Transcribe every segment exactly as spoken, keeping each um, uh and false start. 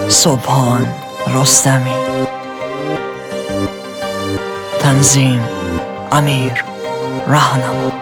سبحان رستمی. تنظیم امیر رهنما.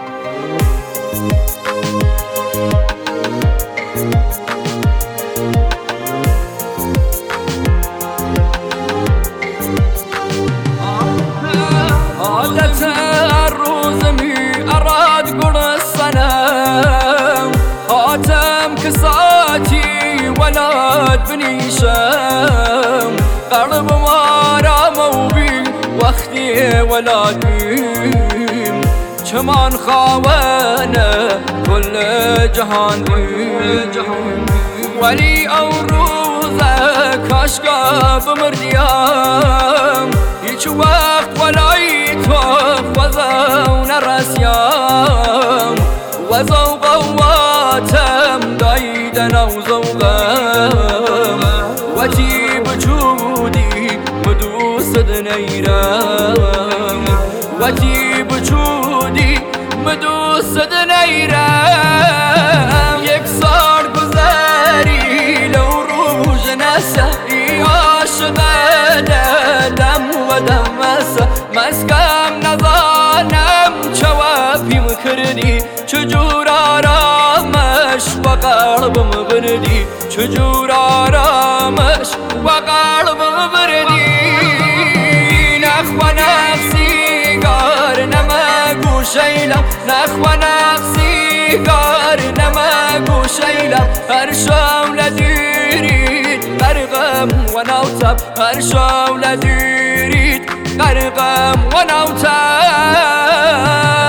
عادت الروز می اراد قر الصنم هاتم كساتي ولد بنيشم قلب مارا موبي وقتي ولاديم چمان خوانا كل جهان بيم ولي او روزك عشقا بمرديام هيچ وقت ولاي توف وزو نرسيام وزو قواتم دايدنا وزوغام وجي بجودي مدوسد نيرام وجي بجودي مدوسد نيرام يكسر گذاری لو روز نسي عاشق دم ودمسه مسكم نظانم جوابي مكردي چجور آرامش و قلبم بردی چجور آرامش و قلبم بردی نخواه نفسی گار نمگو شیلم نخواه نفسی گار نمگو شیلم هر شام لدیرید غرقم و نوتم هر شام لدیرید غرقم و نوتم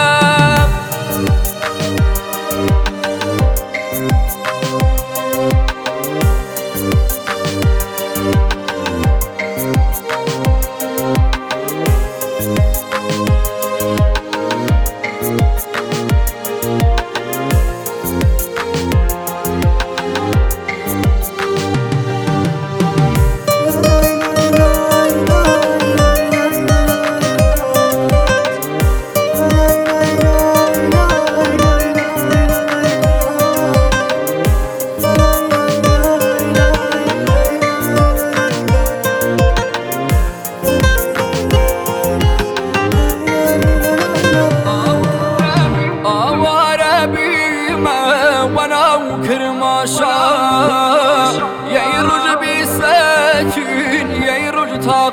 يروج بسكين يروج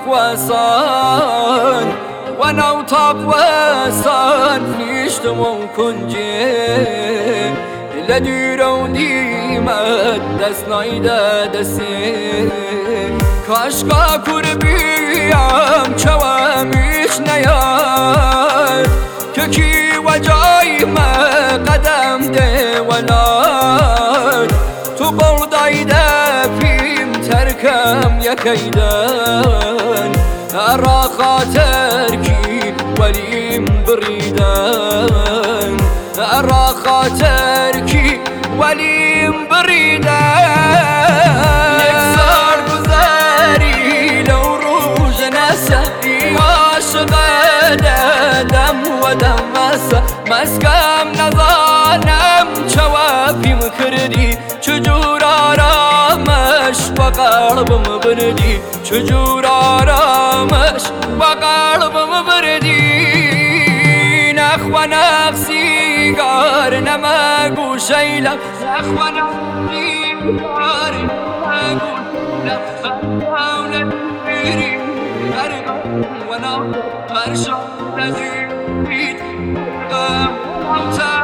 تقوسان وانا وتقوسان نشتمو كنجي لديرو ديمت دست نايده دسي كاشكا كربيام چواميش نياد ككي وجاي ما قدم ده ولاد تو بردایده پیم ترکم یکیدن ارا خاطر کی ولیم بریدن ارا خاطر کی ولیم بریدن یک سال گذاری لو روز نسهی عاشق دم و دمسه مسکم نظانم جوابی مکردی چجور آرامش و قلبم بردی چجور آرامش و قلبم بردی نخواه نفسی گار نمگو شیلم نخواه نفسی گار نمگو شیلم بری برگم و نو هر شام نزید